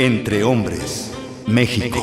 Entre hombres, México.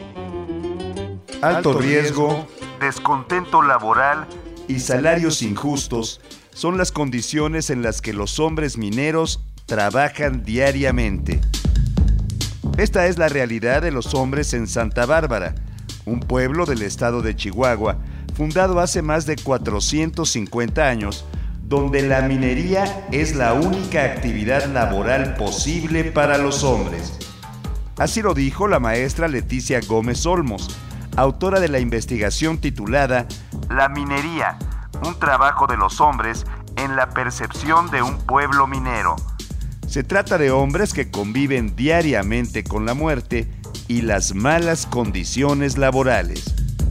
Alto riesgo, descontento laboral y salarios injustos son las condiciones en las que los hombres mineros trabajan diariamente. Esta es la realidad de los hombres en Santa Bárbara, un pueblo del estado de Chihuahua, fundado hace más de 450 años, donde la minería es la única actividad laboral posible para los hombres. Así lo dijo la maestra Leticia Gómez Olmos, autora de la investigación titulada La minería, un trabajo de los hombres en la percepción de un pueblo minero. Se trata de hombres que conviven diariamente con la muerte y las malas condiciones laborales.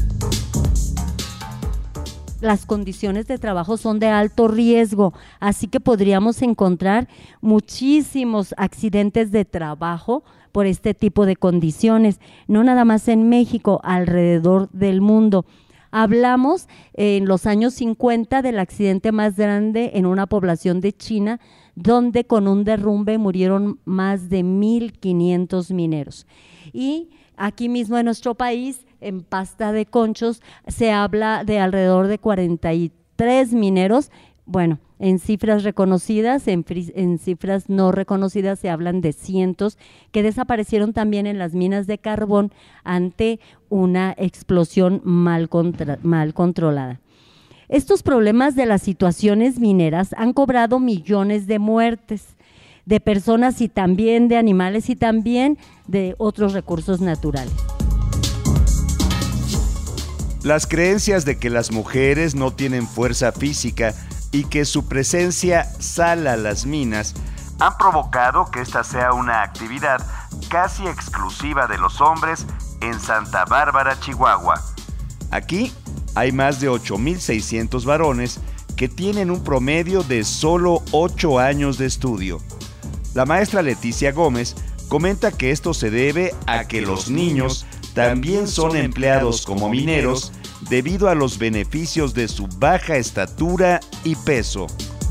Las condiciones de trabajo son de alto riesgo, así que podríamos encontrar muchísimos accidentes de trabajo por este tipo de condiciones, no nada más en México, alrededor del mundo. Hablamos en los años 50 del accidente más grande en una población de China, donde con un derrumbe murieron más de 1,500 mineros. Y aquí mismo en nuestro país, en Pasta de Conchos, se habla de alrededor de 43 mineros. Bueno, en cifras reconocidas, en cifras no reconocidas se hablan de cientos que desaparecieron también en las minas de carbón ante una explosión mal controlada. Estos problemas de las situaciones mineras han cobrado millones de muertes de personas y también de animales y también de otros recursos naturales. Las creencias de que las mujeres no tienen fuerza física y que su presencia sala las minas han provocado que esta sea una actividad casi exclusiva de los hombres en Santa Bárbara, Chihuahua. Aquí hay más de 8,600 varones que tienen un promedio de solo 8 años de estudio. La maestra Leticia Gómez comenta que esto se debe a que los niños también son empleados como mineros debido a los beneficios de su baja estatura y peso.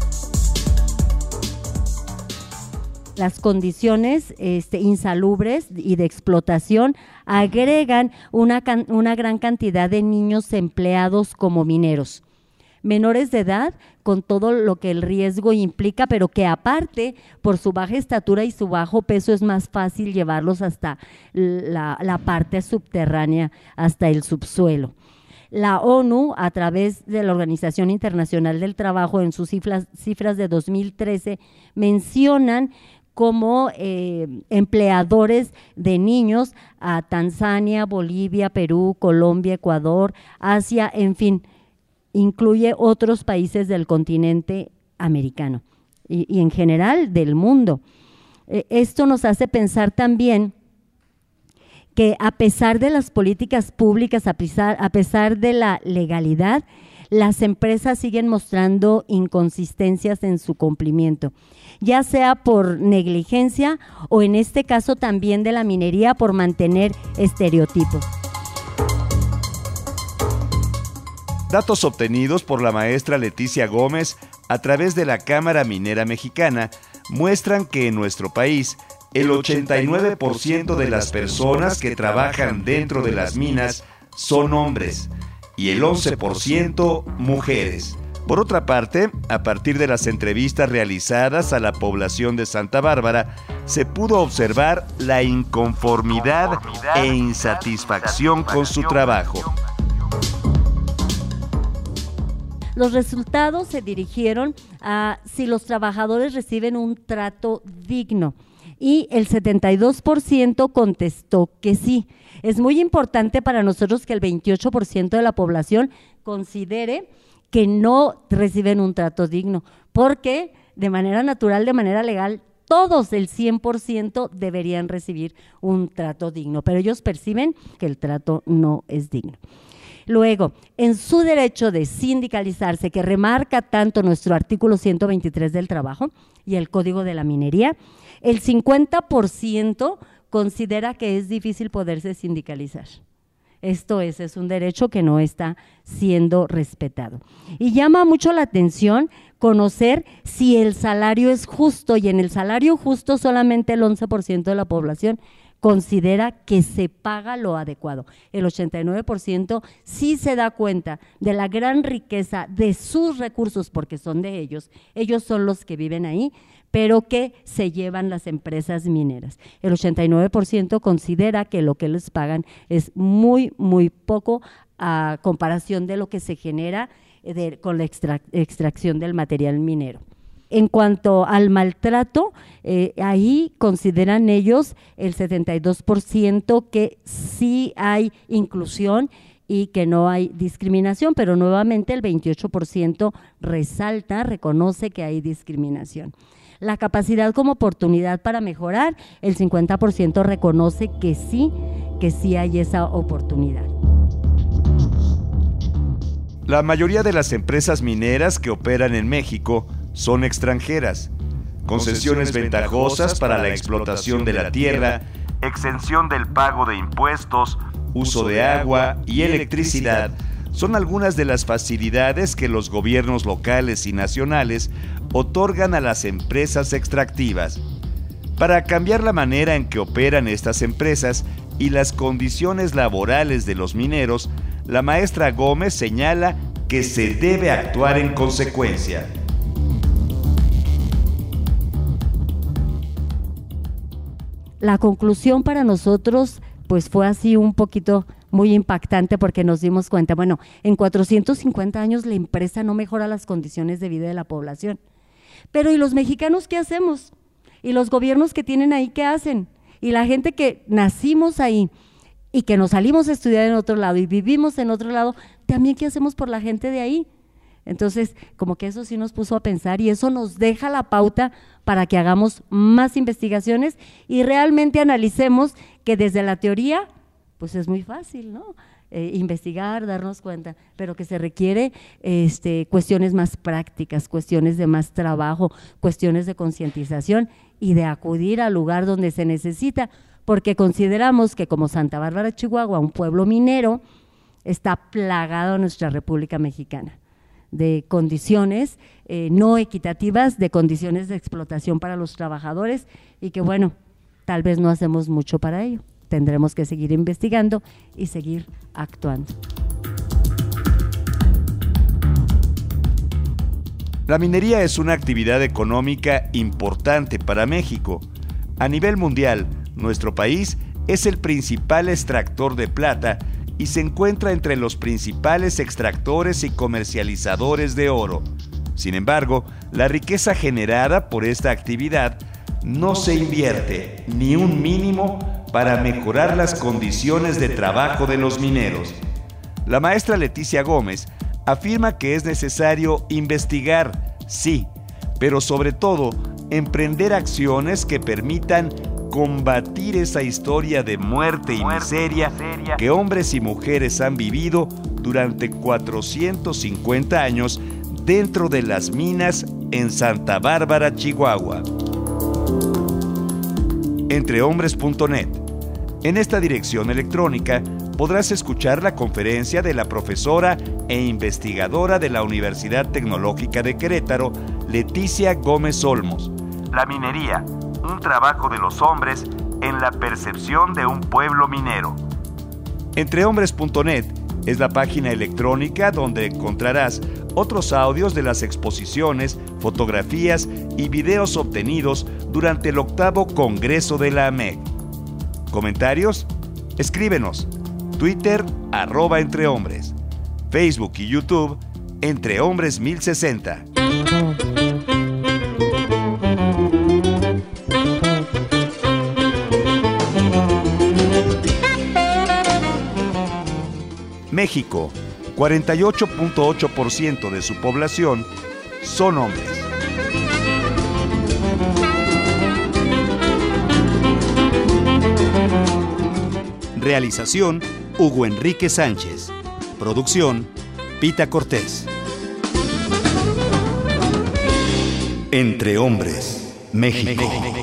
Las condiciones insalubres y de explotación agregan una gran cantidad de niños empleados como mineros. Menores de edad, con todo lo que el riesgo implica, pero que aparte, por su baja estatura y su bajo peso, es más fácil llevarlos hasta la parte subterránea, hasta el subsuelo. La ONU, a través de la Organización Internacional del Trabajo, en sus cifras de 2013, mencionan como empleadores de niños a Tanzania, Bolivia, Perú, Colombia, Ecuador, Asia, en fin, incluye otros países del continente americano y en general del mundo. Esto nos hace pensar también que a pesar de las políticas públicas, a pesar de la legalidad, las empresas siguen mostrando inconsistencias en su cumplimiento, ya sea por negligencia o en este caso también de la minería por mantener estereotipos. Datos obtenidos por la maestra Leticia Gómez a través de la Cámara Minera Mexicana muestran que en nuestro país el 89% de las personas que trabajan dentro de las minas son hombres y el 11% mujeres. Por otra parte, a partir de las entrevistas realizadas a la población de Santa Bárbara, se pudo observar la inconformidad e insatisfacción con su trabajo. Los resultados se dirigieron a si los trabajadores reciben un trato digno y el 72% contestó que sí. Es muy importante para nosotros que el 28% de la población considere que no reciben un trato digno, porque de manera natural, de manera legal, todos el 100% deberían recibir un trato digno, pero ellos perciben que el trato no es digno. Luego, en su derecho de sindicalizarse, que remarca tanto nuestro artículo 123 del trabajo y el Código de la Minería, el 50% considera que es difícil poderse sindicalizar. Esto es un derecho que no está siendo respetado. Y llama mucho la atención conocer si el salario es justo, y en el salario justo solamente el 11% de la población considera que se paga lo adecuado. El 89% sí se da cuenta de la gran riqueza de sus recursos, porque son de ellos son los que viven ahí, pero que se llevan las empresas mineras. El 89% considera que lo que les pagan es muy, muy poco a comparación de lo que se genera con la extracción del material minero. En cuanto al maltrato, ahí consideran ellos el 72% que sí hay inclusión y que no hay discriminación, pero nuevamente el 28% reconoce que hay discriminación. La capacidad como oportunidad para mejorar, el 50% reconoce que sí hay esa oportunidad. La mayoría de las empresas mineras que operan en México son extranjeras. Concesiones ventajosas para la explotación de la tierra, exención del pago de impuestos, uso de agua y electricidad son algunas de las facilidades que los gobiernos locales y nacionales otorgan a las empresas extractivas. Para cambiar la manera en que operan estas empresas y las condiciones laborales de los mineros, la maestra Gómez señala que se debe actuar en consecuencia. La conclusión para nosotros pues fue así un poquito muy impactante, porque nos dimos cuenta, bueno, en 450 años la empresa no mejora las condiciones de vida de la población. Pero ¿y los mexicanos qué hacemos? ¿Y los gobiernos que tienen ahí qué hacen? Y la gente que nacimos ahí y que nos salimos a estudiar en otro lado y vivimos en otro lado, también ¿qué hacemos por la gente de ahí? Entonces, como que eso sí nos puso a pensar, y eso nos deja la pauta para que hagamos más investigaciones y realmente analicemos que desde la teoría, pues es muy fácil, ¿no? Investigar, darnos cuenta, pero que se requiere cuestiones más prácticas, cuestiones de más trabajo, cuestiones de concientización y de acudir al lugar donde se necesita, porque consideramos que como Santa Bárbara, Chihuahua, un pueblo minero, está plagado nuestra República Mexicana de condiciones no equitativas, de condiciones de explotación para los trabajadores, y que bueno, tal vez no hacemos mucho para ello. Tendremos que seguir investigando y seguir actuando. La minería es una actividad económica importante para México. A nivel mundial, nuestro país es el principal extractor de plata y se encuentra entre los principales extractores y comercializadores de oro. Sin embargo, la riqueza generada por esta actividad no se invierte ni un mínimo para mejorar las condiciones de trabajo de los mineros. La maestra Leticia Gómez afirma que es necesario investigar, sí, pero sobre todo emprender acciones que permitan combatir esa historia de muerte y miseria que hombres y mujeres han vivido durante 450 años dentro de las minas en Santa Bárbara, Chihuahua. Entrehombres.net. En esta dirección electrónica podrás escuchar la conferencia de la profesora e investigadora de la Universidad Tecnológica de Querétaro, Leticia Gómez Olmos. La minería, un trabajo de los hombres en la percepción de un pueblo minero. Entrehombres.net es la página electrónica donde encontrarás otros audios de las exposiciones, fotografías y videos obtenidos durante el 8º Congreso de la AMEC. ¿Comentarios? Escríbenos. Twitter, @entrehombres. Facebook y YouTube, Entrehombres 1060. México, 48.8% de su población son hombres. Realización, Hugo Enrique Sánchez. Producción, Pita Cortés. Entre Hombres, México.